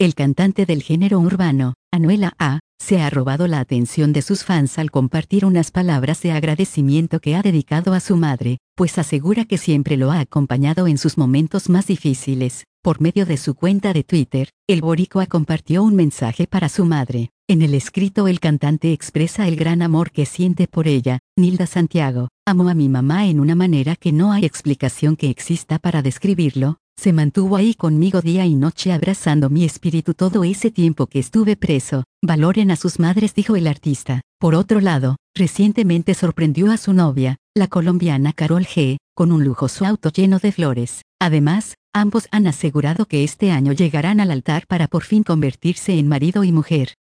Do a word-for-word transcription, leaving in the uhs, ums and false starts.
El cantante del género urbano, Anuel A, se ha robado la atención de sus fans al compartir unas palabras de agradecimiento que ha dedicado a su madre, pues asegura que siempre lo ha acompañado en sus momentos más difíciles. Por medio de su cuenta de Twitter, el boricua compartió un mensaje para su madre. En el escrito el cantante expresa el gran amor que siente por ella. Nilda Santiago: amo a mi mamá en una manera que no hay explicación que exista para describirlo. Se mantuvo ahí conmigo día y noche abrazando mi espíritu todo ese tiempo que estuve preso. Valoren a sus madres, dijo el artista. Por otro lado, recientemente sorprendió a su novia, la colombiana Karol G, con un lujoso auto lleno de flores. Además, ambos han asegurado que este año llegarán al altar para por fin convertirse en marido y mujer.